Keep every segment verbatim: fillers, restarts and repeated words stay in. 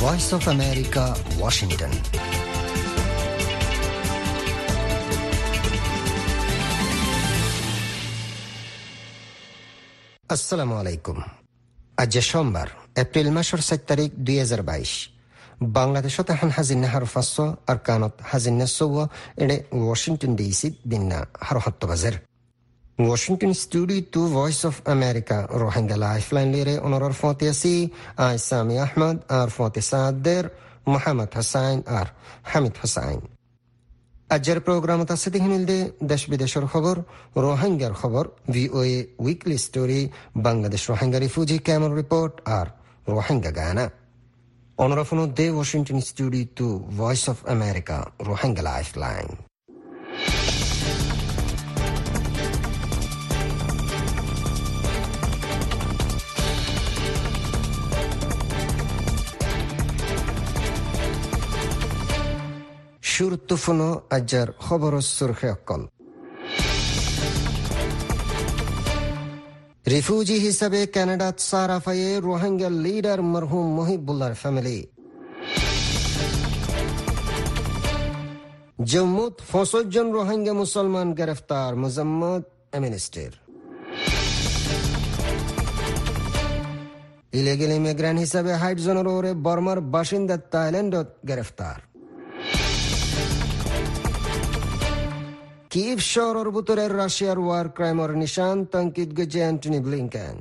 Voice of America, Washington. আসসালামু আলাইকুম। আজ সোমবার, এপ্রিল মাসের সাত তারিখ দুই হাজার বাইশ। বাংলাদেশত এখন হাজির হার ফাঁস আর কানত হাজির সৌ এড়ে ওয়াশিংটন ডিসি দিনা হার হত্ত বাজের Washington studio to Voice of America Rohingya lifeline লিরে অনরর ফতে আসি আই সামি আহমদ আর ফতে সাদের মোহাম্মদ হাসাইন আর হামিদ হাসাইন। আজের প্রোগ্রামত আছে হিনিলদে দেশ বিদেশের খবর, রোহিঙ্গার খবর, VOA weekly story, Bangladesh Rohingya refugee camp report আর রোহিঙ্গা গানা। অনরফন দে Washington studio to Voice of America Rohingya lifeline. শুরুত্বফুনো আজার খবর সুরখে অকল। রিফিউজি হিসাবে কানাডাত সারাফায়ে রোহিঙ্গা লিডার মরহুম মহিবুল্লাহর ফ্যামিলি। জম্মুত পঁচিশ জন রোহিঙ্গা মুসলমান গ্রেফতার, মুজাম্মদ অ্যামনেস্টির। ইলিগেল ইমিগ্রেন্ট হিসাবে ষাট জনের ওরে বর্মার বাসিন্দা থাইল্যান্ডত গ্রেফতার। কিভ শহরের ভিতরে রাশিয়ার ওয়ার ক্রাইমের নিশান তঙ্কিত গেছে অ্যান্টনি ব্লিংকেন।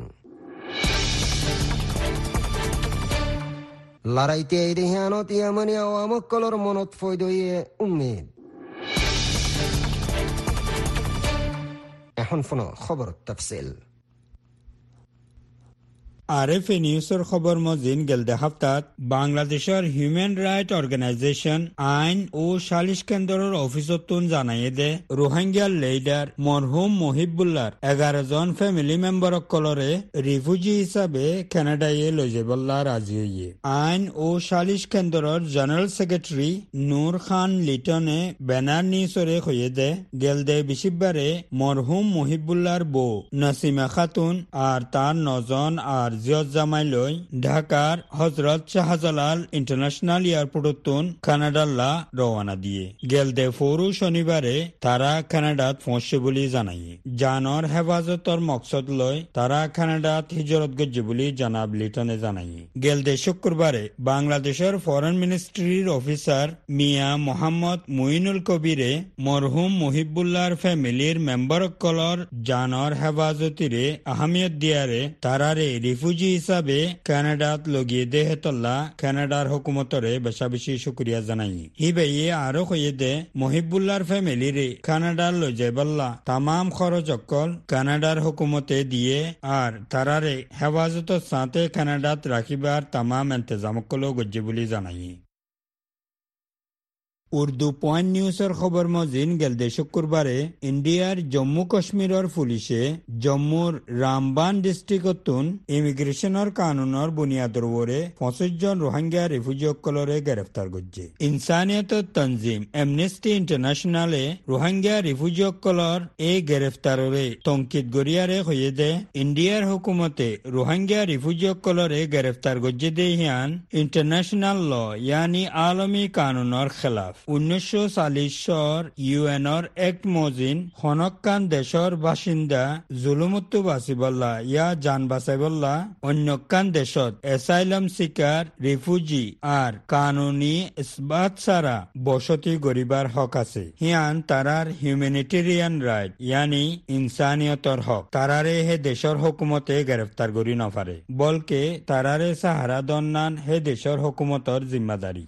লড়াইতে এই রেহানত ইয়ামানি আওয়ামকলর মনত ফয়দইয়ে উম্মিদ। এখন ফোন খবর তফসিল। আরএফএ নিউজের খবর মজিন গেলদে হাফতাত বাংলাদেশের হিউম্যান রাইট অর্গানাইজেশন আইন ও সালিশ কেন্দ্রের অফিসতুন জানাইয়ে দে রোহিঙ্গা লিডার মরহুম মহিবুল্লাহর এগারো জন ফ্যামিলি মেম্বার কলরে রিফিউজি হিসাবে কানাডায় লই যাবল্লা রাজি হইয়ে। আইন ও সালিশ কেন্দ্রের জেনারেল সেক্রেটারি নূর খান লিটনে ব্যানার নিউজরে হইয়ে দে গেলদে বিশিবারে মরহুম মহিবুল্লাহর বউ নাসিমা খাতুন আর তার নজন আর জিয়ত জামাইলৈ ঢাকার হজরত শাহজালাল ইন্টারন্যাশনাল এয়ারপোর্টতুন কানাডাল্লা রওনা দিয়ে গেলদে ফৌরু শনিবারে তারা কানাডাত পৌঁছে বলে জানাই। জানর হেফাজতর মকসদ লয় তারা কানাডাত হিজরত গজ্জে বলে জানাব লিটনে জানাই। গেলদে শুক্রবারে বাংলাদেশের ফরেন মিনিস্ট্রির অফিসার মিয়া মোহাম্মদ মুইনুল কবিরে মরহুম মহিবুল্লাহর ফ্যামিলির মেম্বারকলর জানর হেফাজতিরে আহমিয়ত দিয়ারে তারারে রিফিউজি হিসাবে কানাডাত লগিয়ে দে হেতল্লা কানাডার হুকুমতরে বেশা বেশি শুক্রিয়া জানাই। হিবেয়ে আরো কয়ে দে মহিবুল্লাহর ফ্যামিলিরে কানাডার লই যাইবাল্লা তামাম খরচ অকল কানাডার হুকুমতে দিয়ে আর তারারে হেফাজতর সাথে কানাডাত রাখিবার তামাম ইন্তজাম কলো গজ্জে বলে জানাই। উর্দু পয়েন্ট নিউজের খবর মজিন গেলদে শুক্রবারে ইন্ডিয়ার জম্মু কাশ্মীরের পুলিশে জম্মুর রামবান ডিস্ট্রিক্টতুন ইমিগ্রেশনের কানুনের বুনিয়াদের ওপরে পঁচিশ জন রোহিঙ্গা রিফিউজি অকলরে গ্রেফতার করছে। ইনসানিয়ত তনজিম অ্যামনেস্টি ইন্টারন্যাশনালে রোহিঙ্গা রিফিউজি অকলর এই গ্রেফতাররে তঙ্কিত গড়িয়ারে হয়ে দে ইন্ডিয়ার হুকুমতে রোহিঙ্গা রিফিউজি অকলরে গ্রেফতার করছে দে হিয়ান ইন্টারন্যাশনাল ল ইয়ানি আলমী কানুনের খেলাফ। উনিশশো চাল্লিশর ইউএনর এক মজিন হনকান দেশর বাসিন্দা জুলুমুত্তু বাসিবল্লা ইয়া জান বাসাইবল্লা অন্যকান দেশত এসাইলাম শিকার রিফিউজি আর কানুনি ইসবাত ছাড়া বসতি গরিবার হক আছে। হিয়ান তারার হিউম্যানিটেরিয়ান রাইট ইয়ানি ইনসানিয়তর হক তারারে হে দেশর হুকুমতে গ্রেফতার করি নপারে বলকে তারারে সাহারা দন্নান হে দেশর হুকুমতর জিম্মাদারি।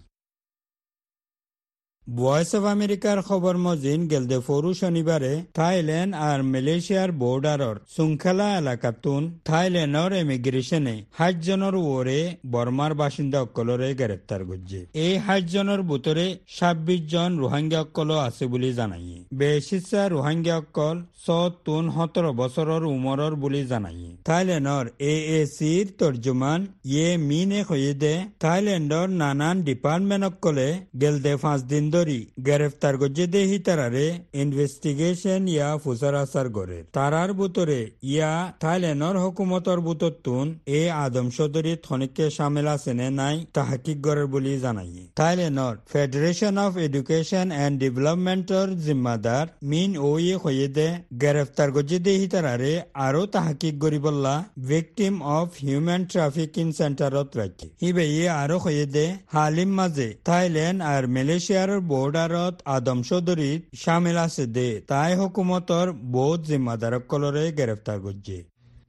ভয়েস অফ আমেরিকার খবর মজিন গেলদে ফরু শনিবারে থাইল্যান্ড আর মালয়েশিয়ার বর্ডারর সুংখেলা এলাকাতুন থাইল্যান্ডর ইমিগ্রেশনে ষাট জনের ওরে বর্মার বাসিন্দা অকলরে গ্রেপ্তার করছে। এই ষাট জনের ভিতরে ছাব্বিশ জন রোহিঙ্গা অকল আছে বলে জানাই। বেশিসা রোহিঙ্গা অকল সতুন সতেরো বছরের উমরের বলে জানাই। থাইল্যান্ডর এ এ সির তর্জমান ইয়ে মিনে হয়ে দে থাইল্যান্ডর নানান ডিপার্টমেন্ট অকলে গেলদে পাঁচ দিন দরি গ্রেফতার গজে দে হিতারারে ইনভেস্টিগেশন ইয়া ফুসার আসার গরে তারার বুতরে ইয়া থাইল্যান্ডর হুকুমতর বুততুন এ আদম সদরি থনিককে সামিল আছে নে নাই তাহাকিক গরের বলি জানাই থাইল্যান্ডর ফেডারেশন অফ এডুকেশন এন্ড ডেভেলপমেন্টর জিম্মাদার মিন ও ইয়ে হয়ে দে গ্রেফতার গজে দে হিতারারে আরো তাহাকিক গরিবল্লা ভিকটিম অফ হিউম্যান ট্রাফিকিং সেন্টারত রাখি হিবে ইয়ে আরো হয়ে দে হালিম মাঝে থাইল্যান্ড আর মালয়েশিয়ার বর্ডারত আদম সদরিত সামিল আছে দে তাই হুকুমতর বহুত জিম্মাদারক কলরে গ্রেফতার করছে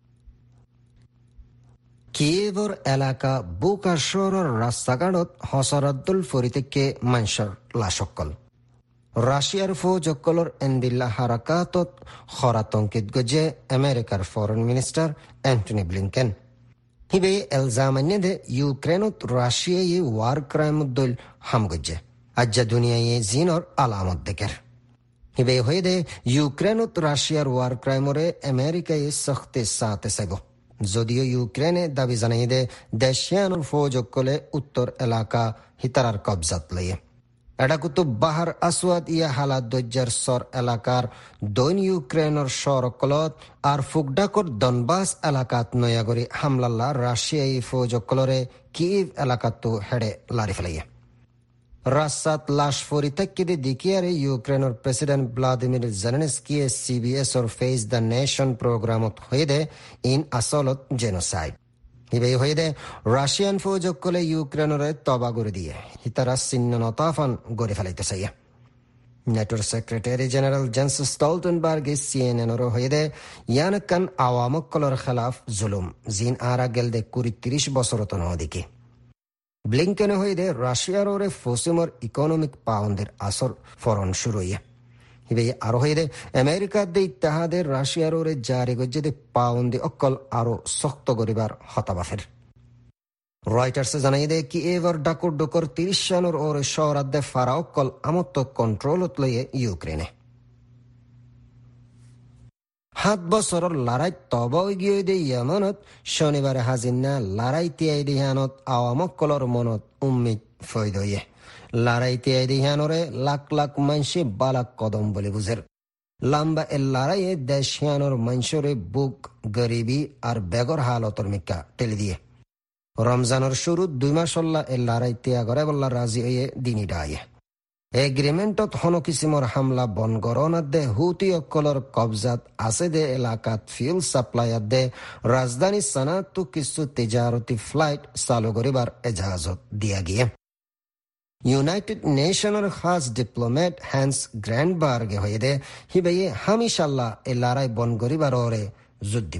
কিয়েভর এলাকা বুকা শহরের রাস্তাঘাটত হসরদ্দুল ফরিতেকে মানসর লাশকল রাশিয়ার ফৌজকলর এন্দিল্লা হারাকাতত খরাতঙ্কিত গজে আমেরিকার ফরেন মিনিস্টার অ্যান্টনি ব্লিংকেন হিবে এলজামান্যে দে ইউক্রেনত রাশিয়ায় ওয়ার ক্রাইম দল হাম গজে আজ্জা দুনিয়ায় জিনর আলামত দেখের হিবে হয়ে দে ইউক্রেনত রাশিয়ার ওয়ার ক্রাইমরে আমেরিকায় সখতে সাথে সেব যদিও ইউক্রেনে দাবি জানাই দে দেশিয়ানোর ফৌজকলে উত্তর এলাকা হিতারার কবজাত লয়ে এটা কুতুব বাহার আসওয়াদ ইয়া হালাত দজ্জার সর এলাকার দৈন ইউক্রেনের সরকলত আর ফুকডাকর দনবাস এলাকাত নয়াগরি হামলাল্লা রাশিয়াই ফৌজকলরে কিভ এলাকাতো হেডে লারি ফেলাইয়া রাসাত লাশ ফরি তেকিদে দিকিয়ারে ইউক্রেনের প্রেসিডেন্ট ভ্লাদিমির জেলেনস্কি সিবিএস ওর ফেস দ্য নেশন প্রোগ্রামত হয়ে দে ইন আসলত জেনোসাইড হিবে হয়ে দে রাশিয়ান ফৌজকলে ইউক্রেনের তবা করে দিয়ে হিতারা চিহ্ন নতাফান গড়ে ফেলাইতে চাইয়া নেটোর সেক্রেটারি জেনারেল জেন্স স্টলটেনবার্গ সিএনএনর হয়ে দে ইয়ানকান আওয়ামকলর খেলাফ জুলুম জিন আরা গেল দে কুড়ি তিরিশ বছরত নদিকে ব্লিংকেন হয়ে দে রাশিয়ার ওরে ফসিমর ইকোনমিক পাউন্ডের আসর ফরন শুরু হইয়া হিবে আরো হয়ে দে আমেরিকার দে ইত্তেহাদের রাশিয়ার ওরে জারি গজ্জে দে পাউন্ডে অকল আরো শক্ত করিবার হতাবাফের রয়টার্সে জানাই দে কি এবার ডাকুর ডুকর তিরিশ সানোর ওরে শহরাদ্দে ফারা অকল আমত্ত কন্ট্রোলত লইয়ে ইউক্রেনে সাত বছরের লড়াই তবাই গিয়ে দে ইয়ামানত শনিবারে হাজিনা লড়াই তিয়াই দিহানত আওয়ামকলর মনত উম্মিদ ফৈদ হইয়ে লড়াই তিয়াই দিহানরে লাখ লাখ মানসি বালাক কদম বলে বুঝের লম্বা এ লড়াইয়ে দেশিয়ানোর মানসরে বুক গরিবি আর বেগর হালতর মিকা টেলি দিয়ে রমজানের শুরু দুই মাসল্লা এ লড়াই তিয়া করে বল্লা রাজি হয়ে দিনী ডায়ে এগ্রিমেন্টত হনো কিসিমর হামলা বন গরনাত দে হুতি অকলর কবজাত আছে দে এলাকাত ফিউল সাপ্লাইয়াত দে রাজধানী সানাত কিছু তেজারতি ফ্লাইট চালু করিবার এজাজত দিয়া গিয়ে ইউনাইটেড নেশনের খাস ডিপ্লোমেট হ্যান্স গ্র্যান্ডবার্গে হয়ে দে হিবে হামিশাল্লাহ এ লড়াই বন করিবার ওরে জোর দিব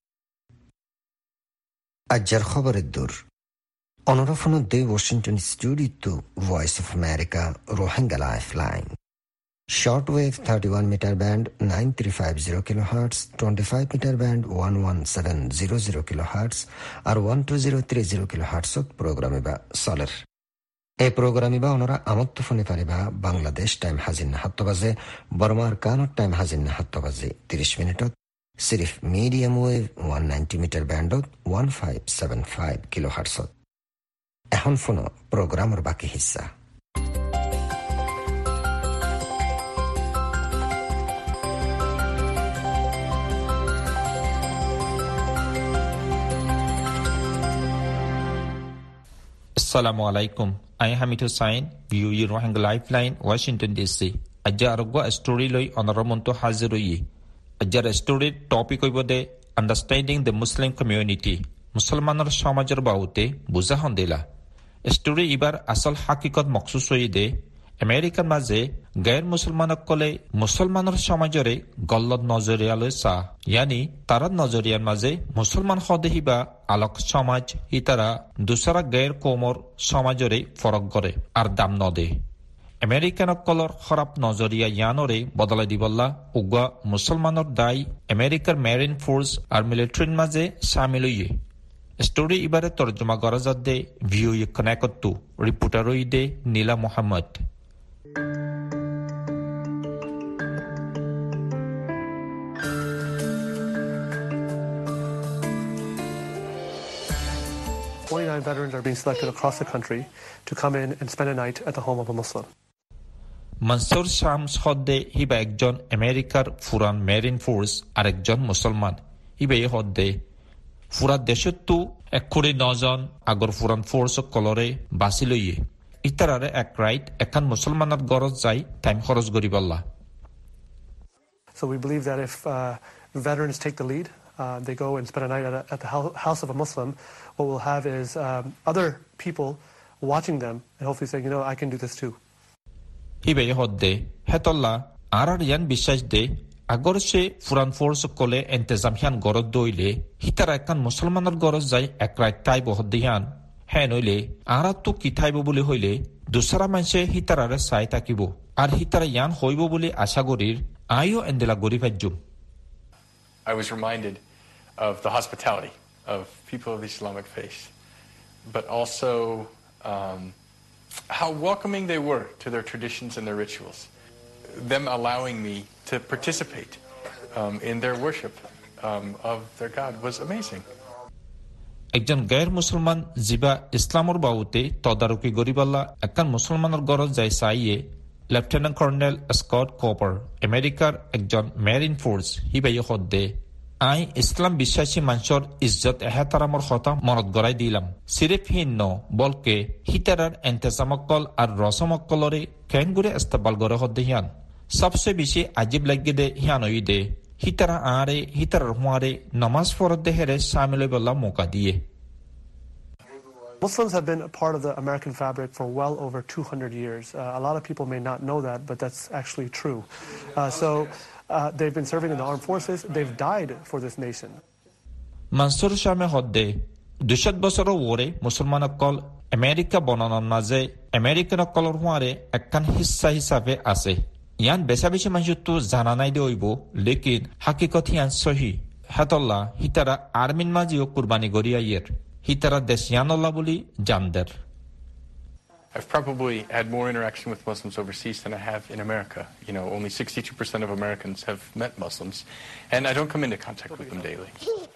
আজ্জার খবরের দূর অনরফন দে Washington studio Voice of America Rohingya lifeline shortwave thirty-one meter band nine three five zero kilohertz, twenty-five meter band one one seven zero zero kilohertz আর one two zero three zero kilohertz প্রোগ্রামে বা সলের এই প্রোগ্রামে বা ওনারা আমত্ত ফোনে পারিবা Bangladesh time Hajin হাত্ত বাজে বর্মার কানোর time Hajin হাত্ত বাজে তিরিশ মিনিটত সিরিফ medium wave one ninety metre ব্যান্ডত one five seven five kilohertz এখন ফোনো প্রোগ্রামের বাকি হিস্সা Assalamu alaikum. I am Hamid Hussain, view your Rohingya Lifeline, Washington D C. Ajja arugwa story loi onoramonto hazir hoyi. Ajjar story topic hoibode understanding the Muslim community. Musalmanar samajer baute buza hondela. Story ibar asal hakikat maqsus hoide American maze gair musulmanak kole musulmanar samajore gollod nazariyale sa yani tarar nazariyar maze musulman khodehiba alok samaj itara dusara gair komor samajore farok gore ar dam node American kolor kharab nazariya yanore bodala diballa ugwa musulmanor dai American Marine Force ar military maze shamil hoye story ibare tarjuma kora jadde view connect to reporter hoide Nila Muhammad twenty-nine veterans are being selected across the country to come in and spend a night at the home of a Muslim. Mansur Shams হদ্দে Hiba একজন আমেরিকার ফুরান marine force আর একজন মুসলমান হিবা এই হদ্দে ফুরা দেশতো এক কোটি নজন আগর ফুরান ফোর্স কলরে বাছি লইয়ে ইতারারে এক রাইট একান মুসলমানের গরজ যাই টাইম খরচ গরিবাল্লা. So we believe that if uh, veterans take the lead, uh, they go and spend a night at, a, at the house of a Muslim, what we'll have is um, other people watching them and hopefully saying, you know, I can do this too. Hibe hodde hetolla arar yan বিশ্বাস de আগর সে ফুরান force কলে ইন্তজাম হিয়ান গরদ দইলে হিতারা একান মুসলমানের গরজ যাই এক রাত তাইব হদ্দিয়ান হ্যাঁ নইলে আরা তো কি থাইব বলে হইলে দুসরা মানুষে হিতারারে চাই থাকিব আর হিতারা ইয়ান হইব বলে আশা করির আইও এন্দেলা গরি ফাজ্জুম. I was reminded of the hospitality of people of the Islamic faith, but also um, how welcoming they were to their traditions and their rituals. Them allowing me to participate um, in their worship um, of their God was amazing. একজন গায়র মুসলমান জিবা ইসলামর বাউতে তদারকি গরিবাল্লা একখান মুসলমানের গরজ যাই চাইয়ে lieutenant colonel Scott Cooper আমেরিকার একজন মেরিন ফোর্স হিবাই হদ্দে আই ইসলাম বিশ্বাসী মানুষের ইজ্জত এহেতারামর কথা মনত গড়াই দিলাম সিরেফ হিন্ন বলকে হিতারার এন্তেজামকল আর রসমকলরে কেন গুড়ে ইস্তেকবাল গড়ে হদ্দে হিয়ান সবচেয়ে বেশি আজিব লাগে দে হিয়ান ওই দে হিতারা আরে হিতারার হুয়ারে নামাজ ফরদ দেহেরে শামিল বল্লা মৌকা দিয়ে. Muslims have been a part of the American fabric for well over two hundred years. Uh, a lot of people may not know that, but that's actually true. Uh, so uh, they've been serving in the armed forces. They've died for this nation. Mansur Shame hodde দুশত বছৰৰ ওৰে মুছলমানসকল আমেৰিকা বনানৰ মাজে আমেৰিকানসকলৰ হোৱাৰে একখান হিস্সা হিচাপে আছে. ইয়ান বেচা বেছি মানুহটো জানা নাই দে হইব লেকিন হাকিকত ইয়ান সহি হেতল্লা হিতাৰা আৰ্মিন মাজিও কুৰবানি গৰি আইয়ের হিতারা দেশিয়ানল্লাহ বলি জানদের. I've probably had more interaction with Muslims overseas than I have in America. You know, only sixty-two percent of Americans have met Muslims, and I don't come into contact with them daily.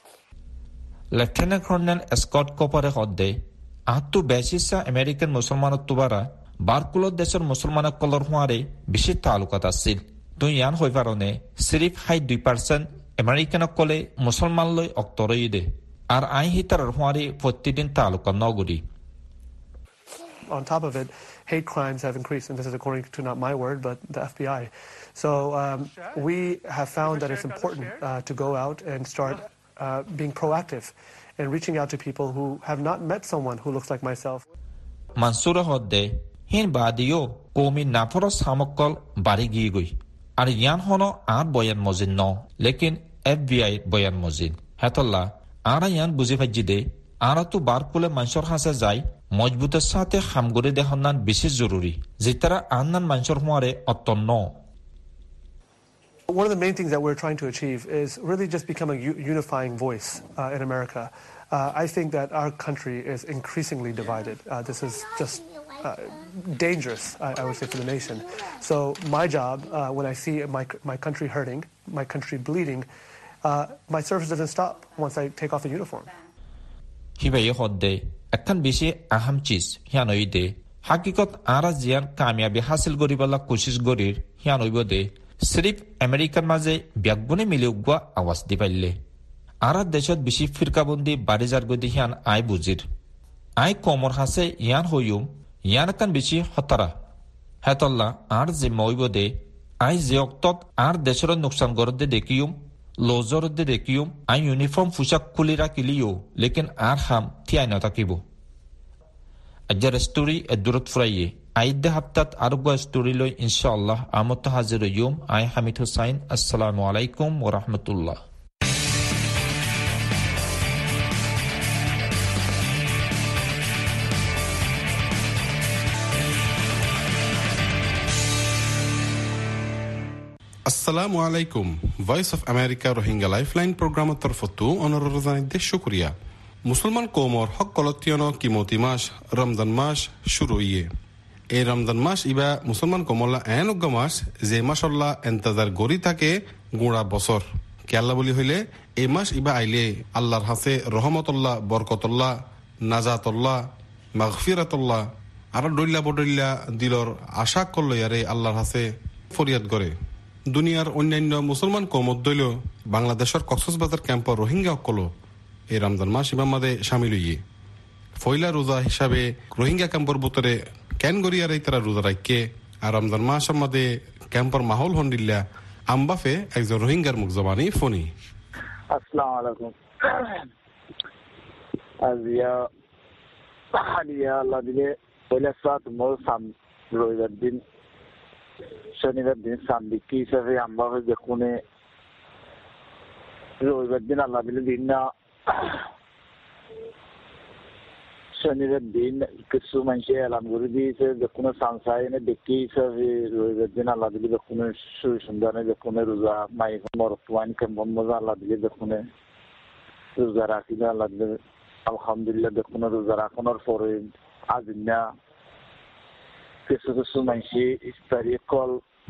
Lieutenant Colonel Scott Cooper hodde আহতু বেশিসা American মুসলমানত তুবারা বারকুলত দেশের মুসলমানক colour হুয়ারে বেশি তালুকাত আছিল. তুই ইয়ান হই পারনে সিরিফ হাই দুই পার্সেন্ট আমেরিকানক কলে মুসলমান লই অক্তরই দে আর আই হিতারার হুয়ারে প্রতিদিন তালুকা নগরী. On top of it, hate crimes have increased, and this is according to not my word, but the F B I. So um, we have found that it's important uh, to go out and start uh, being proactive and reaching out to people who have not met someone who looks like myself. Mansura hodde hin badiyo komi naforos hamokkol bari gi goi ar yan hono ar boyan mozin no lekin F B I boyan mozin hatolla ara yan buzi fajide ara tu barkule manshor hase jai মজবুতের সাথে হামগরে দেহনান বেশি জরুরি যেটারা আন্নান মানুষের হওয়ারে অত্যন্ত. One of the main things that we're trying to achieve is really just become a u- unifying voice uh, in America. Uh, I think that our country is increasingly divided. Uh, this is just uh, dangerous, I, I would say, for the nation. So my job, uh, when I see my my country hurting, my country bleeding, uh, my service doesn't stop once I take off the uniform. হিবাই হদ্দে একখান বেশি আহাম cheese হিয়ান হই দে হাকিকত আরা জিয়ান কামিয়াবি হাসিল করিবালা কোশিশ গরির হিয়ান হইব দে সিরিফ আমেরিকার মাঝে ব্যাগবনে মিলে উগুয়া আওয়াজ দি পাইলে আরা দেশত বেশি ফিরকাবন্দি বাড়ি যার গদি হিয়ান আই বুজির আই কমর হাসে ইয়ান হইম ইয়ান কান বেশি হতারা হেতল্লা আর যে মইব দে আই যে অক্তত আর দেশের নোকসান গরদে দেখিম লোজরদে দেখিম আই ইউনিফর্ম পোশাক খুলি রাখিলিও লেকিন আর হাম থিয়াই নথাকিব. আজ্জার স্টোরি এদুরত ফুরাইয়ে আইদ্দে হাপ্তাত আরোগ্য স্টোরি লই ইনশাআল্লাহ আমত হাজির ইয়ুম. আই হামিদ হুসাইন. আসসালামু আলাইকুম ওয়া রাহমাতুল্লাহ. আসসালামু আলাইকুম. Voice of America Rohingya lifeline প্রোগ্রামের তরফতো অনুরোধ জানাইতে শুক্রিয়া. মুসলমান কৌমর হক কলতিয়ানো কিমতি মাস রমজান মাস শুরু ইয়ে এই রমজান মাস ইবা মুসলমান কমল্লা এন অজ্ঞ মাস যে মাসল্লা এন্তাজার গড়ি থাকে গোড়া বছর কেয়াল্লা বলি হইলে এই মাস ইবা আইলে আল্লাহর হাসে রহমতুল্লাহ বরকতুল্লাহ নাজাতুল্লাহ মাগফিরাতুল্লাহ আর ডইল্লা বডইল্লা দিলর আশা করলো ইয়ারে আল্লাহর হাসে ফরিয়াদ করে দুনিয়ার অন্যান্য মুসলমান কৌমত দইল বাংলাদেশের কক্সবাজার ক্যাম্পর রোহিঙ্গা অকল এই রমজান মাস ইমামাদে সামিল হইয়ে ফয়লা রোজা হিসাবে রোহিঙ্গা ক্যাম্পর ভিতরে কেন গড়িয়ারে তারা রোজা রাখকে আর রমজান মাস আমাদের ক্যাম্পর মাহল হন্ডিল্লা আমবাফে একজন রোহিঙ্গার মুখ জবানি ফোনি আসসালামু আলাইকুম আজিয়া হালিয়া আল্লাহ দিলে পয়লা সাত মোর সাম রবিবার দিন শনিবার দিন সামবিকি হিসাবে আমবাফে দেখুনে রবিবার দিন আল্লাহ দিলে দিন না শনিবার দিন কিছু মানুষে এলান করে দিয়েছে দেখুন সানসাই দেখি হিসাবে রবিবার দিন আল্লাহ দিলে দেখুন সুন্দর দেখুন রোজা মাই মরফাইন কেমন মজা আল্লাহ দিলে দেখুন রোজা রাখিলে আল্লাহ দিলে আলহামদুলিল্লাহ দেখুন রোজা রাখানোর পরে আজিনা কিছু কিছু মানুষে ইফতারি কল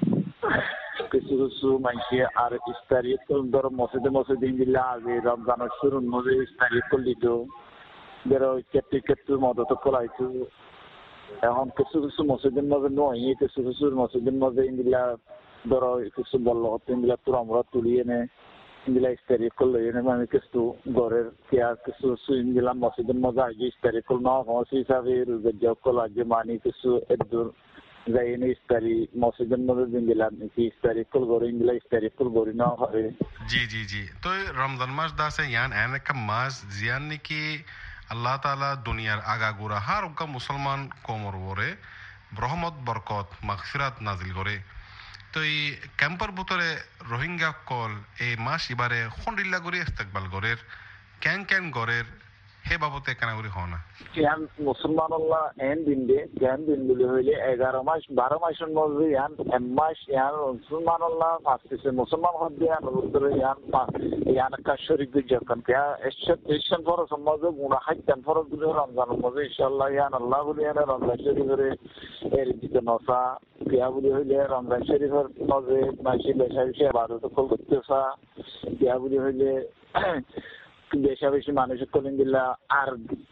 কিছু কিছু মানুষে আর ইফতারি কল ধর মসজিদে মসজিদে দিলে আগে রমজানের শুরুর মধ্যে ইফতারি কল দিত বেরো কেটে কেটে মদত করাইতো এখন কিছু কিছু মসজিদের মধ্যে নয় কিছু কিছু মসজিদের মধ্যে ইন্দিলা ধরো কিছু বললো ইন্দিলা তোর আমরা তুলি এনে ইন্দিলা ইস্তারি করলো এনে আমি কিছু ঘরের কেয়া কিছু কিছু ইন্দিলা মসজিদের মধ্যে আগে ইস্তারি করল না হসি হিসাবে রোজা কল আগে মানি কিছু একদূর যাই এনে ইস্তারি মসজিদের মধ্যে দিন দিলাম নাকি ইস্তারি কল গড়ে ইন্দিলা ইস্তারি কল গড়ি না হয় জি জি জি তো রমজান মাস দাসে ইয়ান এন একটা মাস জিয়ান নাকি আল্লাহ তাআলা দুনিয়ার আগাগোড়া হার উকা মুসলমান কোমর ওরে রহমত বরকত মাগফিরাত নাজিল করে তো এই ক্যাম্পার ভিতরে রোহিঙ্গা কল এই মাস এবারে খন্ডিল্লা করে ইস্তেকবাল গরের ক্যান ক্যান গরের হে বাবতে কানাগুড়ি হও না ক্যান মুসলমান আল্লাহ এন দিন দে ক্যান দিন বলে হইলে এগারো মাস বারো মাসের মধ্যে ইয়ান এক মাস ইয়ান মুসলমান আল্লাহ আসতেছে মুসলমান হচ্ছে ইয়ান উত্তরে ইয়ান ইয়ান একটা শরীর যখন ক্যা এসব এসব ফরজ মধ্যে গুণা হাইতেন ফরজ গুলো রমজানের মধ্যে ইনশাআল্লাহ ইয়ান আল্লাহ বলে ইয়ান রমজান শরীফের এর দিকে নসা ক্যা বলে হইলে রমজান শরীফের মধ্যে মাসি বেশা বেশি ইবাদত করতেছা ক্যা বলে হইলে বেশা বেশি মানুষের করেন দিলা আর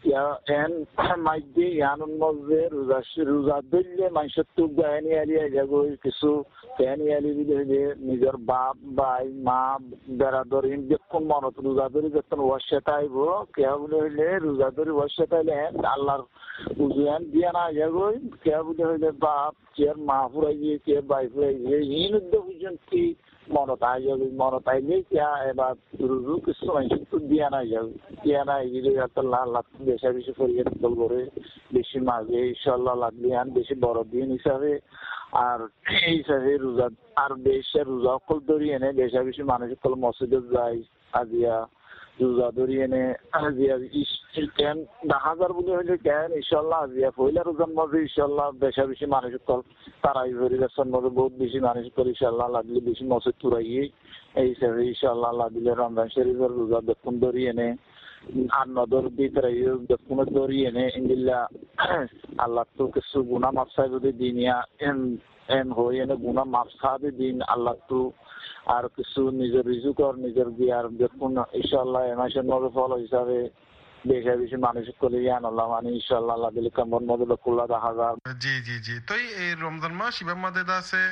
এন মাইদি ইয়ানুর মধ্যে রোজা রোজা দিলে মানুষের তো গায়নি আলিয়া যাবো কিছু গায়নি আলি দিলে হইলে নিজের বাপ ভাই মা বেড়াদর যখন মনত রোজা ধরি যখন ওয়াসাটা আইব কেয়া বলে হইলে রোজা ধরি ওয়াসাটা আইলে আল্লাহর উজুয়ান দিয়া না যাবো কেয়া বলে হইলে বাপ কে মা ফুরাই গিয়ে কে ভাই ফুরাই গিয়ে ইন বুঝছেন কি মনত আই যাবে মনত আইলে কেয়া এবার রুজু কিছু মানুষের তো দিয়া না যাবে দিয়া না এগিয়ে আল্লাহ আল্লাহ বেশা বেশি ফরিয়ে দল করে বেশি মাঝে ইনশাল্লাহ লাগবে আন বেশি বড় দিন হিসাবে আর এই হিসাবে রোজা আর বেশি রোজা কল ধরি এনে বেশা বেশি মানুষের কল মসজিদে যায় আজিয়া রোজা ধরি এনে আজিয়া কেন দশ হাজার বলে হইলে কেন ইনশাল্লাহ আজিয়া পয়লা রোজার মধ্যে ইনশাল্লাহ বেশা বেশি মানুষের কল তারাই পরিবেশের মধ্যে বহুত বেশি মানুষের কল ইনশাল্লাহ লাগলে বেশি মসজিদ তুরাইয়ে এই হিসাবে ইনশাল্লাহ লাগলে রমজান শরীফের রোজা দেখুন ধরি এনে আর নদর ভিতরে দেখুন ধরি এনে ইন্দিল্লা আল্লাহ তো কিছু গুণা মাপসা যদি দিনিয়া এন এন হয়ে এনে গুণা মাপসা দিন আল্লাহ তো আর কিছু নিজের রিজুকর নিজের দিয়ার দেখুন ইনশাআল্লাহ এ মাসের মধ্যে ফল হিসাবে বেশি বেশি মানুষ করে ইয়ান আল্লাহ মানে ইনশাআল্লাহ আল্লাহ দিলে কেমন মধ্যে কুল্লা দেখা যায় জি জি জি তো এই রমজান মাস ইবাম মাদে আছে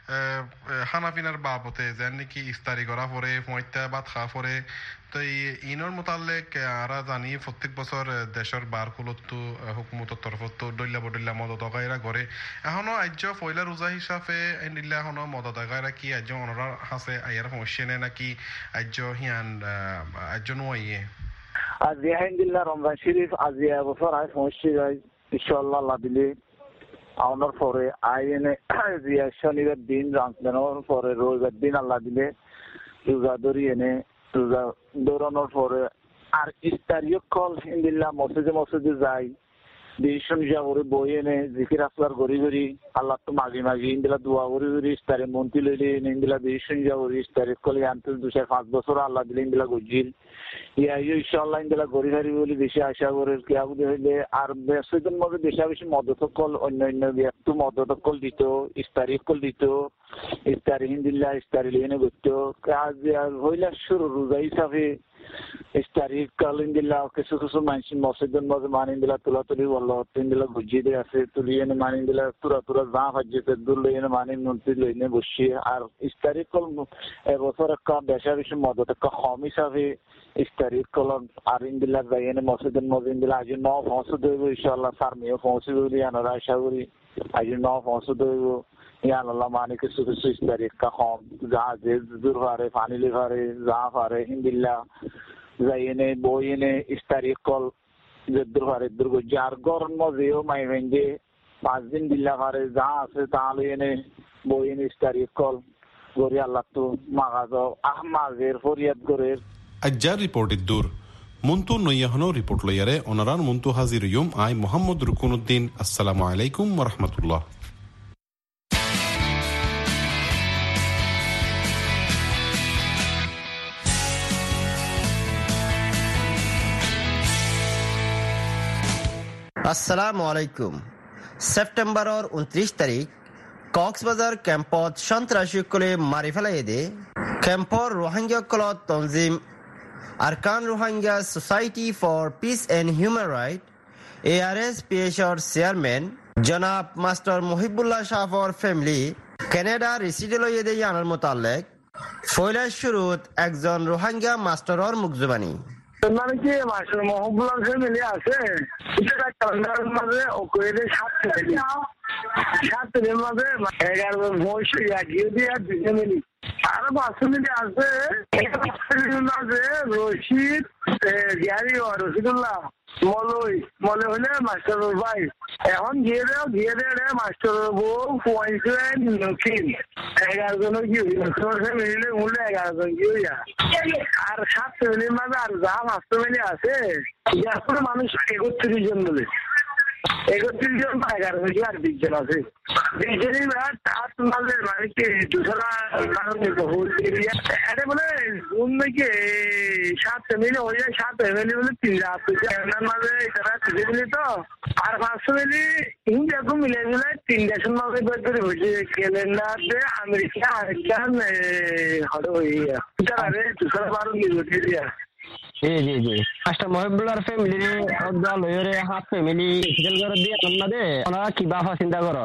হানাফিনার বাবতে যেন নাকি ইফতারি করা পরে পঁয়তা ভাত খাওয়া পরে তো এই ইনর মোতালেক আরা জানি প্রত্যেক বছর দেশের বারকুলতো হুকুমতর তরফতো দল্যা বদল্যা মদত গায়রা করে এখনো আজ্য পয়লা রোজা হিসাবে নিলে এখনো মদত গায়রা কি আজ্য অনরা হাসে আয়ার সমস্যা নেই নাকি আজ্য হিয়ান আজ্য নয় আজিয়া হিন্দিল্লা রমজান শরীফ আজিয়া বছর আয় সমস্যা যায় ইনশাআল্লাহ আল্লাহ দিলে আওনার পরে আই এনে আজিয়া শনিবার দিন রমজানের পরে রবিবার দিন আল্লাহ দিলে রোজা ধরি এনে রোজা দৌড়ানোর পরে আর ইফতারিও কল হিন্দিল্লা মসজিদে মসজিদে যাই ডিসিশন যা করে বই এনে জিকির আসলার গড়ি গড়ি আল্লাহ তো মাঝে মাঝে ইন্দিলা দোয়া গড়ি গড়ি ইস্তারে মন্ত্রী লইলে ইন্দিলা ডিসিশন যা করে ইস্তারে কলে আনতে দু চার পাঁচ বছর আল্লাহ দিলে ইন্দিলা গজিল ইয়া ইনশাআল্লাহ ইন্দিলা গড়ি হারি বলে বেশি আশা করে কেয়া বুঝে হইলে আর বেশিদিন মধ্যে বেশি বেশি মদত কল অন্য অন্য একটু মদত কল দিত ইস্তারি কল দিত ইস্তারি হিন্দিল্লা ইস্তারি লেনে করতো কাজ হইলা শুরু রোজা হিসাবে ইস্তারিক কালিন দিলা কিছু কিছু মানুষ মসজিদের মধ্যে মানিন দিলা তুলা তুলি বললো তিন দিলা গুজিয়ে দিয়ে আছে তুলি এনে মানিন দিলা তুরা তুরা যা হাজিতে দূর লই এনে মানিন নুনতি লই এনে বসি আর ইস্তারিক কল এবছর একটা বেশা বেশি মদত একটা কম হিসাবে ইস্তারিক কল আর ইন্দিলা যাই এনে মসজিদের মধ্যে ইন্দিলা আজ ন পৌঁছে দেবো ইনশাল্লাহ সারমিও পৌঁছে দেবো আনারা আশা করি আজ ন পৌঁছে দেবো ইয়াল্লাহ মানে কিছু কিছু ইস্তারিক কা কম যা যে দূর পারে পানিলে পারে যা পারে ইন্দিল্লা যাই এনে বই এনে ইস্তারিক কল যে দূর পারে দুর্গ যার গরম মজেও মাই ভেঙ্গে পাঁচ দিন দিল্লা পারে যা আছে তাহলে এনে বই এনে ইস্তারিক কল গরি আল্লাহ তো মাগাজ আহ মাগের ফরিয়াদ করে আজ্জার রিপোর্টের দূর মন্তু নইয়াহনো রিপোর্ট লইয়ারে অনারান মন্তু হাজির ইয়ুম আই মোহাম্মদ রুকুনুদ্দিন আসসালামু আলাইকুম ওয়া রাহমাতুল্লাহ। আসসালামু আলাইকুম। সেপ্টেম্বরের উনত্রিশ তারিখ কক্সবাজার ক্যাম্পত সন্ত্রাসীসকলে মারি ফেলাই দে ক্যাম্পর রোহিঙ্গাসকলত তঞ্জিম Arakan Rohingya Society for Peace and Human Right A R S P এসর চেয়ারম্যান জনাব মাস্টার মহিবুল্লাহ শাহর ফ্যামিলি কানাডা রেসিডে লইয়ে দে জানার মোতালেক ফয়লার শুরুত একজন রোহিঙ্গা মাস্টারর মুখজবানি মানে কি মাস্টার মহিবুল্লাহ ফ্যামিলি আছে এটা কানাডার মাঝে ওকে সাত ফ্যামিলি সাত ফ্যামিলির মাঝে এগারো বয়স এগিয়ে দিয়ে দুই ফ্যামিলি আরো পাঁচ ফ্যামিলি আছে মাঝে রশিদ জ্ঞানী রশিদুল্লাহ মলই মলে হলে মাস্টার ভাই এখন গিয়ে দেও গিয়ে দে মাস্টার বউ পয়েন্ট নকিন এগারো জন কি মিলিলে মূল্যে এগারো জন কি হইয়া আর সাত ফ্যামিলির মাঝে আর যা পাঁচ ফ্যামিলি আছে এখন মানুষ একত্রিশ জন বলে একত্রিশ জন বা এগারো জন আর বিশ জন আছে বিশ জনের তার মাঝে মানে কি দুসরা এটা বলে ঘুম নাকি সাত ফ্যামিলি হয়ে যায় সাত ফ্যামিলি বলে তিন রাত মাঝে তারা তিনটে মিলি তো আর পাঁচ ফ্যামিলি হিন্দি এখন মিলে মিলে তিন দেশের মাঝে বের করে হয়েছে ক্যালেন্ডারে আমেরিকা আরেকটা হলো হইয়া তারা দুসরা বারো নির্বাচন দিয়া জি জি জি মাস্টার মহিবুল্লাহর ফ্যামিলি অদ্দা লয়রে হাত ফ্যামিলি সিজন করে দিয়ে আমরা দে ওনারা কি বাফা চিন্তা করর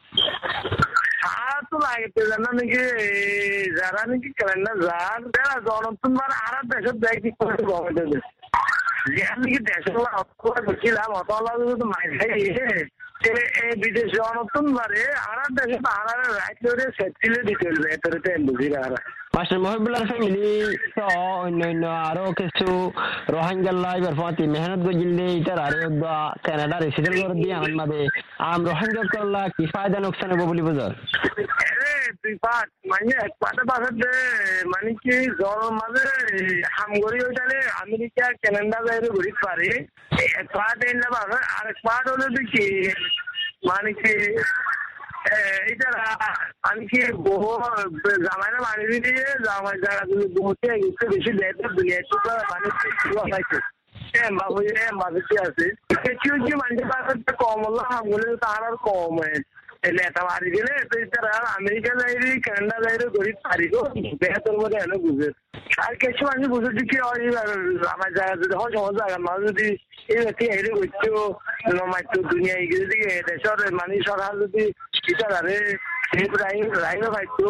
তো লাগতে জানা নাকি যারা নাকি ক্যালেন্ডার যান যারা জনতন বার আর দেশের দেয় কি করে গভর্নমেন্ট দেশ যেখান থেকে দেশের ছিলাম অত তো মাইল খাই বিদেশ জনতন বারে আর দেশে আর রাইট করে সেটিলে দিতে ভেতরে বুঝিরা আর মাস্টার মহিবুল্লাহর ফ্যামিলি তো অন্য অন্য আরো কিছু রোহিঙ্গা লাইবার ফাতি মেহনত গজিলে ইতার আরে কানাডা রেসিডেন্ট করে দিয়ে আমার মাঝে আম রোহিঙ্গা করলা কি ফায়দা নোকসান হবে বলি বুঝার আরে তুই পাট মানে এক পাটে পাশে মানে কি জ্বর মাঝে হামগরি ওইটালে আমেরিকা কানাডা যাইরে ঘুরিতে পারে এক পাট এনে পাবে আর এক পাট হলো কি মানে কি এটা আমি কি বহু জামাইনা মানি দিয়ে জামাই যারা বহুতে একটু বেশি দেয় দুনিয়াতে তো মানুষ আছে বাবু বাবুটি আছে কিছু কিছু মানুষের পাশে কম হলো আমগুলো তার আর কম হয় নেতা মারি দিলে তারা আমেরিকা যাইরে কানাডা যাইরে গরিব পারিব বেহতর মধ্যে এনে বুঝে আর কিছু মানুষ বুঝে দিকে আমার জায়গা যদি হয় সহজ জায়গা মানুষ যদি এই হেরে হইতো নমাইতো দুনিয়া এগিয়ে দিকে দেশের মানে সরকার যদি ইতারে এই রাইন রাইনও পাইতো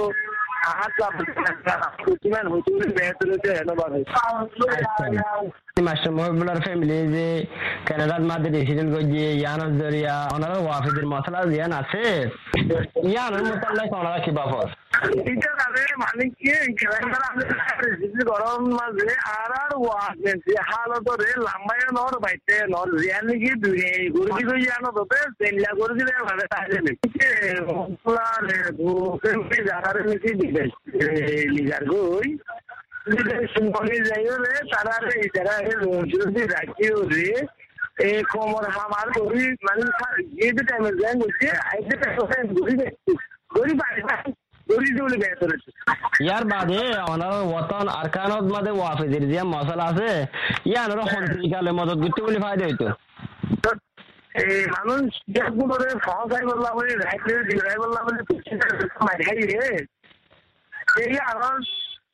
মাস্টার মহিবুল্লাহর ফ্যামিলি যে কানাডার মাঝে রেসিডেন্ট করছে ইয়ানোর জরিয়া ওনারা ওয়াফিদের মশলা ইয়ান আছে ইয়ানোর মোতাল্লাহ ওনারা কি বাপর এটা তাদের মানে কি গরম মাঝে আর আর ওয়াফেছে হালতরে লাম্বায় নর বাইতে নর জিয়ান কি দুই গুরুজি কই জানো তোতে সেনলা গুরুজি রে ভাবে তাইলে যারা নিচে দিবে লিজার গই শুনবনি যাইও রে তারা রে যারা যদি রাখিও রে এই কোমর হামার গরি মানে যে টাইমে যাই বলছে আইতে টাইমে গরি গরি পারে গরি দিলে বেহতর ইয়ার বাদে ওনার ওয়াতন আরকানত মাঝে ওয়াফিদের যে মশলা আছে ইয়ানোর হন্ত্রিকালে মদত করতে বলে ফায়দা হইতো এই মানুষ যেগুলো রে ফসাই বললাম বলে রাইট রে দিরাই বললাম বলে মারি খাই রে এই আর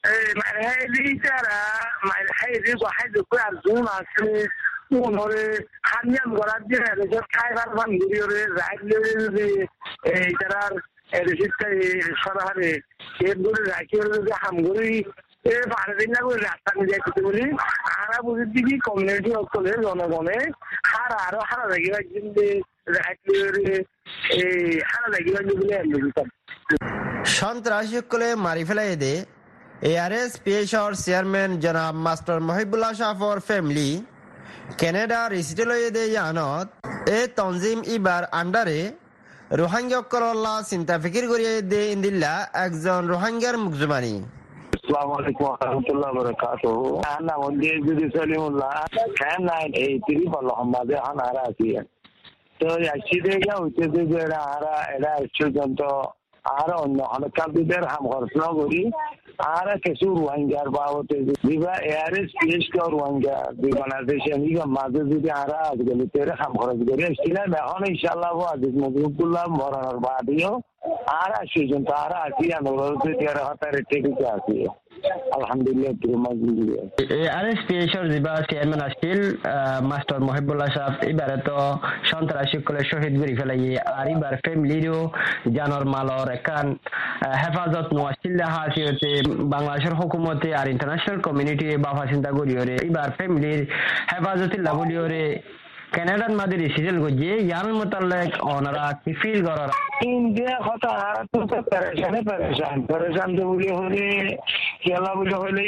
মাইহাইলি তারা মাইহাইলি গহাইলি কো আর জুন আছে উনরে হানিয়ান গরাত যে রে খাইবার বান গরিরে রাইলে এই তারার এদিকটাই সরাহারে এগুলো রাখিয়ে যে হামগুড়ি এ ভারতের না করে রাস্তা নিয়ে যাইতে বলি আরা বুঝি দিবি কমিউনিটি অকলে জনগণে হার আরো হারা লাগিয়ে কিন্তু রাখিয়ে এই হারা লাগিয়ে বলে আমি সন্ত্রাসী সকলে মারি ফেলাই দে এআরএস পিএসর চেয়ারম্যান জনাব মাস্টার মহিবুল্লাহ শাহর ফ্যামিলি কানাডা রেসিডেল দে ইয়ানত এ তনজিম ইবার আন্ডারে রোহিঙ্গা কল্লা চিন্তা ফিকির করিয়ে দে ইন্দিল্লা একজন রোহিঙ্গার মুকজমানি। আসসালামু আলাইকুম ওয়া রাহমাতুল্লাহি ওয়া বারাকাতুহু। আনা মধ্যে যদি সলিমুল্লাহ খান নাই এই ত্রিপল হামাদে হানারা আছে তো আসিদে যা হইতে যে আরা এরা পর্যন্ত আর অন্য অনেক কাজদের হাম খরচনা করি আর কিছু রোহিঙ্গার বাবদে বিবা এআরএস পিএস কে রোহিঙ্গা বাংলাদেশে নিগা মাঝে যদি আরা আজকাল তেরে হাম খরচ করি আসছিলাম এখন ইনশাআল্লাহ আজিজ মুজিবুল্লাহ মরানোর বাদেও আর আসি পর্যন্ত আর আসি অনুরোধ তেরে হাতারে টেকে আসি আলহামদুলিল্লাহ তিরুমাজিলিয়া এআরএস পিএসর জিবা চেয়ারম্যান আসছিল মাস্টার মহিবুল্লাহ সাহেব এবারে তো সন্ত্রাসী সকলে শহীদ করে ফেলাই আর এবার ফ্যামিলিরও জানর মালর একান হেফাজত নোয়াছিল দেখা আছে বাংলাদেশের হুকুমতে আর ইন্টারন্যাশনাল কমিউনিটি বাফা চিন্তা করিওরে এবার ফ্যামিলির হেফাজতের লাভলিওরে কানাডার মাঝে রিসিডেল গিয়ে ইয়ান মোতালেক ওনারা কি ফিল করার ইন্ডিয়া কথা আর তো পরেশানে পরেশান পরেশান তো বলি হলে খেলা বলি হলে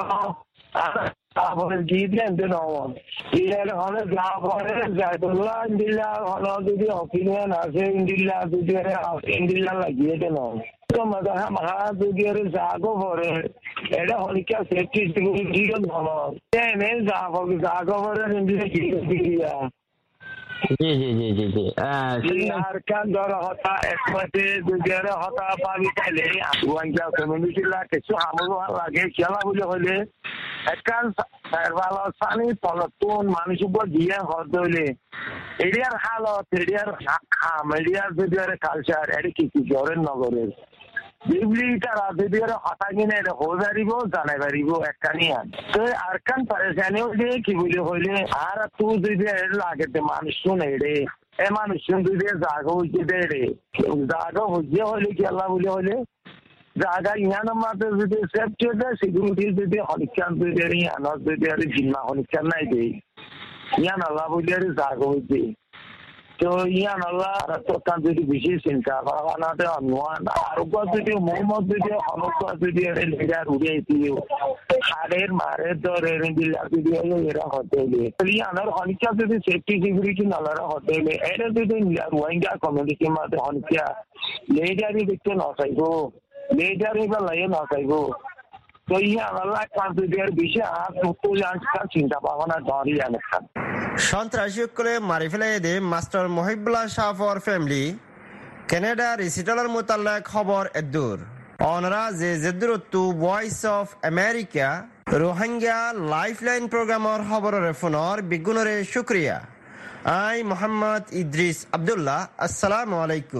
তারপরে গিয়ে দেন ইয়ার হলে যা করে জায়দুল্লাহ ইন্দিল্লা হলো যদি অপিনিয়ন আছে ইন্দিল্লা যদি ইন্দিল্লা লাগিয়ে দেন তো মজা মহা যদি জাগো পরে এটা হলিকা সেফটি সিকিউরিটি ভালো এনে যাবো জাগো পরে ইন্দিল্লা দিয়া জি জি জি জি জি আর কান ধরা হতা একমাত্র দুজনে হতা পাবি তাইলে রোহিঙ্গা কমিউনিটি লাগে কিছু আমলো লাগে খেলা বলে হলে একখান ভালো সানি পলতুন মানুষ উপর দিয়ে হতে হইলে এরিয়ার হালত এরিয়ার খাম এরিয়ার যদি কালচার এটি কি কি জ্বরের নগরের বিবলি তারা যদি হতা কিনে এটা হয়ে পারিব জানাই পারিব একখানি আন তো আর কান পারেশানিও যে কি বলে হইলে আর তুই যদি লাগে মানুষ শুনে রে এ মানুষ যদি জাগো হইতে দে রে জাগো হইতে হইলে কি আল্লাহ বলে হইলে জায়গা ইয়ান মাঝে যদি সেফটি দেয় সিকিউরিটি যদি হলিকান যদি ইয়ানত যদি আর জিম্মা হলিকান নাই দেয় ইয়ান আল্লাহ বলে আর জাগো হইতে তো ইয়ান আল্লাহ তোর যদি বেশি চিন্তা ভাবনাতে অনুমান আর যদি মোহাম্মদ যদি হনক যদি লেগার উড়িয়ে দিও হাড়ের মারের দরের দিলা যদি এরা হতে হলে ইয়ানোর হনিকা যদি সেফটি সিকিউরিটি নালারা হতে হলে এটা যদি রোহিঙ্গা কমিউনিটির মধ্যে হনিকা লেগারই দেখতে ন চাইব লেগার এবার লাগে ন চাইব তো ইয়ান আল্লাহ কাজ যদি আর বেশি আর চিন্তা ভাবনা ধরি অনেক সন্ত্রাসী সকলে মারি ফেলাই দে মাস্টার মহিবুল্লাহ শাহর ফ্যামিলি কানাডা রিসিডেলের মোতালেক খবর এদুর ওনারা যে জেদুরত্তু Voice of America Rohingya lifeline প্রোগ্রামর খবরের ফোনর বিগুণরে শুক্রিয়া আই মোহাম্মদ ইদ্রিস আব্দুল্লাহ আসসালামু আলাইকুম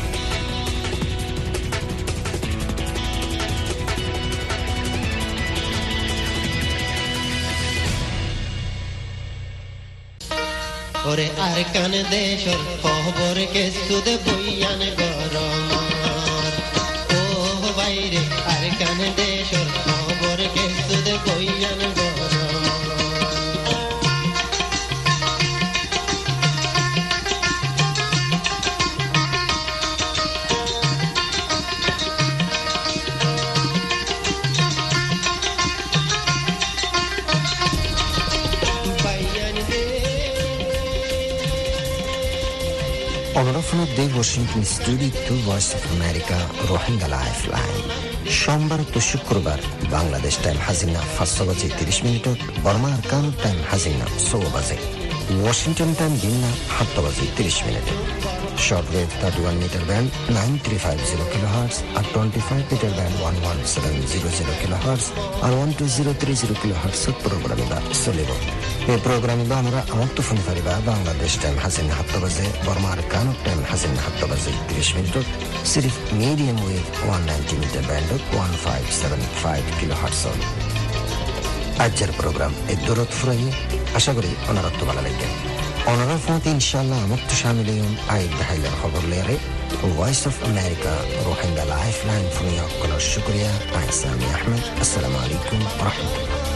ওরে আর কান দেশর খবর কে সুদে বইয়ান গরমার ও বাইরে আর কান দেশর খবর কে সুদে বইয়ান Onorofno de Washington Studio to Voice of America Rohingya lifeline সোমবার তো শুক্রবার বাংলাদেশ টাইম হাজিনা পাঁচশো বাজে তিরিশ মিনিটত বর্মা আরকান টাইম হাজিনা ষোলো বাজে ওয়াশিংটন টাইম দিন না সাতটা বাজে তিরিশ মিনিটে। Short wave thirty one metre band nine three five zero kilohertz আর twenty five metre band one one seven zero zero kilohertz আর one two zero three zero কিলো হার্টসত প্রোগ্রামিবা চলিব। এই প্রোগ্রামিবা আমরা আমার তো ফোন পারিবা বাংলাদেশ টাইম হাজিন সাতটা বাজে, বর্মার কানুক টাইম হাজিন সাতটা বাজে তিরিশ মিনিটত সিরিফ medium wave one ninety metre ব্যান্ডত ওয়ান ফাইভ সেভেন ফাইভ কিলো হার্টসত। আজকের প্রোগ্রাম এই দূরত ফুরাইয়ে আশা করি অনারত্ব ভালো লাগবে। অনারার ফোনতে ইনশাল্লাহ আমার তো সামিল আইব হাইলার খবর লেয়ারে Voice of America Rohingya lifeline phone শুক্রিয়া। আহসানি আহমেদ। আসসালামু আলাইকুম রহমতুল্লাহ।